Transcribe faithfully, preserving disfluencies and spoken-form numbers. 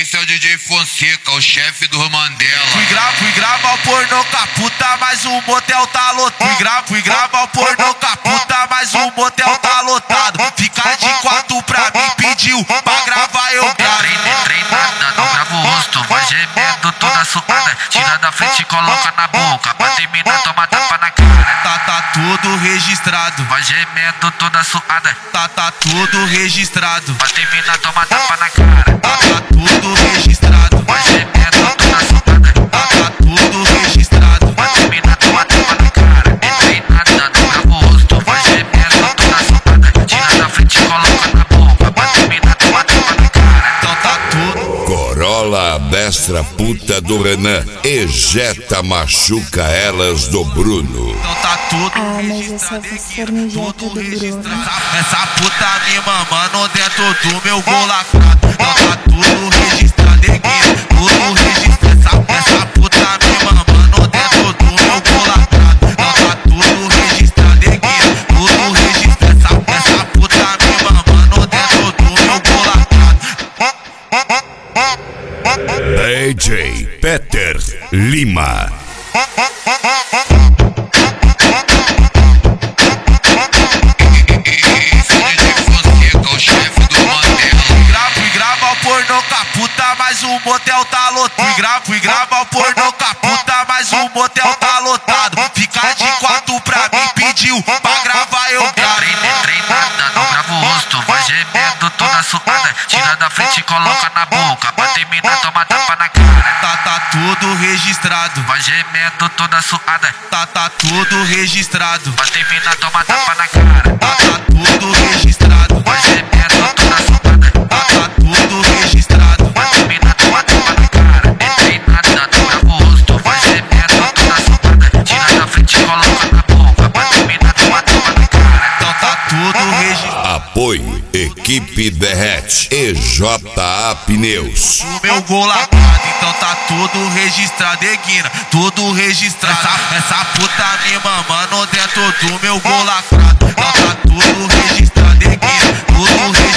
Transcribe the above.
Esse é o D J Fonseca, o chefe do Mandela. Fui, gra fui gravar o pornô com a puta, mas o motel tá lotado. Fui, gra fui gravar o pornô com a puta, mas o motel tá lotado. Fica de quatro pra mim, pediu pra gravar, eu gravo. Treinada, não grava o rosto, vai gemendo toda suada. Tira da frente e coloca na boca, pra terminar toma tapa na cara. Tá, tá tudo registrado, vai gemendo toda suada. Tá, tá tudo registrado, pra terminar toma tapa na cara. Tá, tá tudo registrado, vai gemendo toda suada. Tá, tá tudo registrado, pra terminar toma tapa na cara. É treinada, não grava o rosto, vai gemendo toda suada. Tira da frente e coloca na boca, pra terminar toma tapa na cara. Então tá tudo. Corolla destra puta do Renan, ejeta machuca elas do Bruno. Então tá tudo Ah, mas registrado, essa fornijeta tudo do registrado. Bruno. Essa puta me mamando dentro do meu gol lacrado. Então tá tudo registrado aqui, tudo registrado. Essa, essa puta me mamando dentro do meu gol lacrado. Então tá tudo registrado aqui, tudo registrado. Essa, essa puta me mamando dentro do meu gol lacrado. D J Peter Lima. Pornô com a puta, mas o motel tá lotado. Fui, gra fui gravar o pornô com a puta, mas o motel tá lotado. Fica de quatro pra mim, pediu pra gravar, eu gravo. Treinada, não grava o rosto, vai gemendo toda suada. Tira da frente e coloca na boca, pra terminar toma tapa na cara. Tá, tá tudo registrado, vai gemendo toda suada. Tá, tá tudo registrado, pra terminar toma tapa na cara. Tá, tá tudo registrado, vai gemendo toda suada. Tá, tá tudo registrado, pra terminar toma tapa na cara. É treinada, não grava o rosto, vai gemendo toda suada. Tira da frente e coloca na boca, pra terminar toma tapa na cara. Então tá tudo registrado. Apoio Equipe Derrete E J A Pneus. O meu gol lacrado, então tá tudo registrado, Eguina, tudo registrado. Essa, essa puta me mamando dentro do meu gol lacrado. Então tá tudo registrado, Eguina, tudo registrado.